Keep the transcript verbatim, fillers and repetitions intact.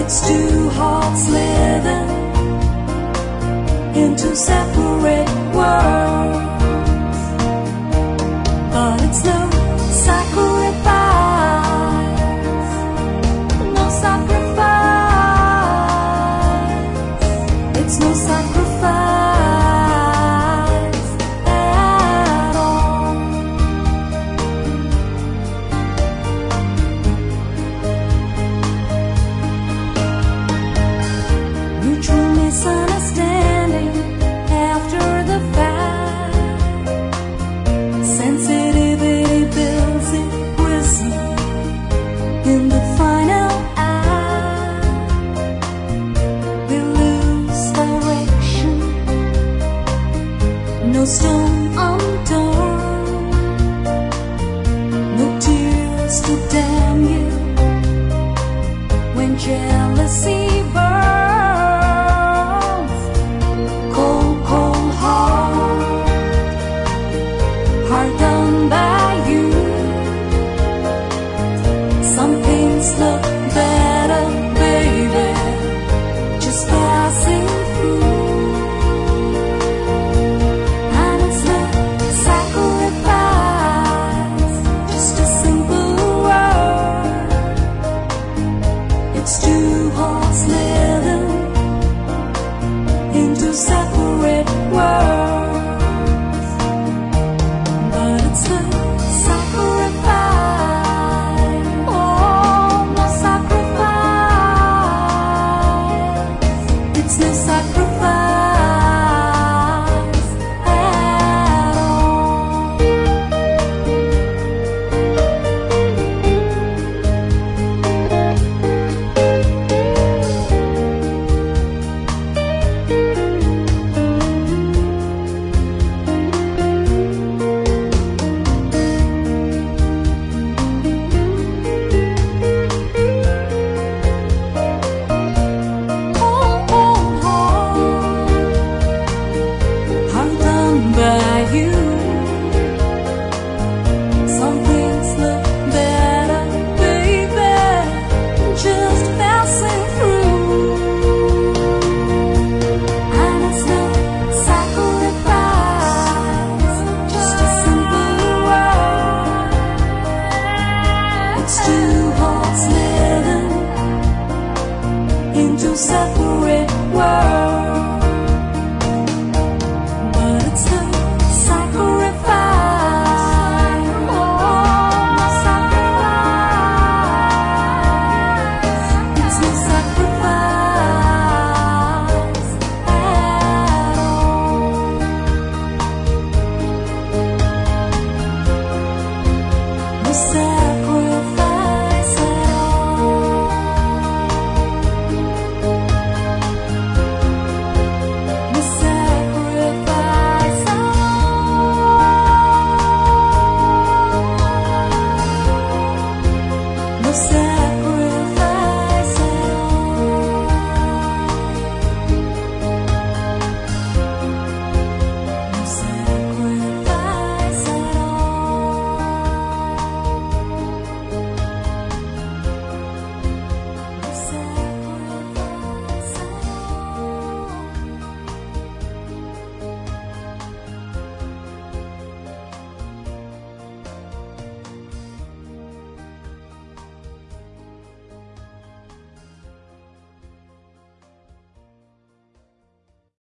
It's two hearts living in two separate worlds, but it's no sacrifice, no sacrifice, it's no sacrifice at all. Mutual misunderstanding after the fact, sensitivity builds in prison in the final act. We lose direction, no stone unturned, no tears to damn you when jealousy burns. Cold, cold heart, heart done by you. Some things look better, baby, just passing through. And it's no sacrifice, just a simple word. It's two hearts living into separate worlds, but it's no sacrifice, oh, no sacrifice, it's no sacrifice at all. Heart done by you. Some things look better, baby, just passing through. And it's no sacrifice, just a simple word. It's two hearts living into separate